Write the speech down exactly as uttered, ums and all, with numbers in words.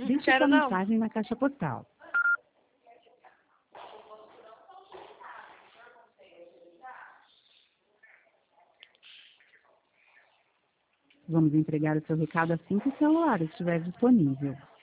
Deixe Quero sua não. mensagem na caixa postal. Vamos entregar o seu recado assim que o celular estiver disponível.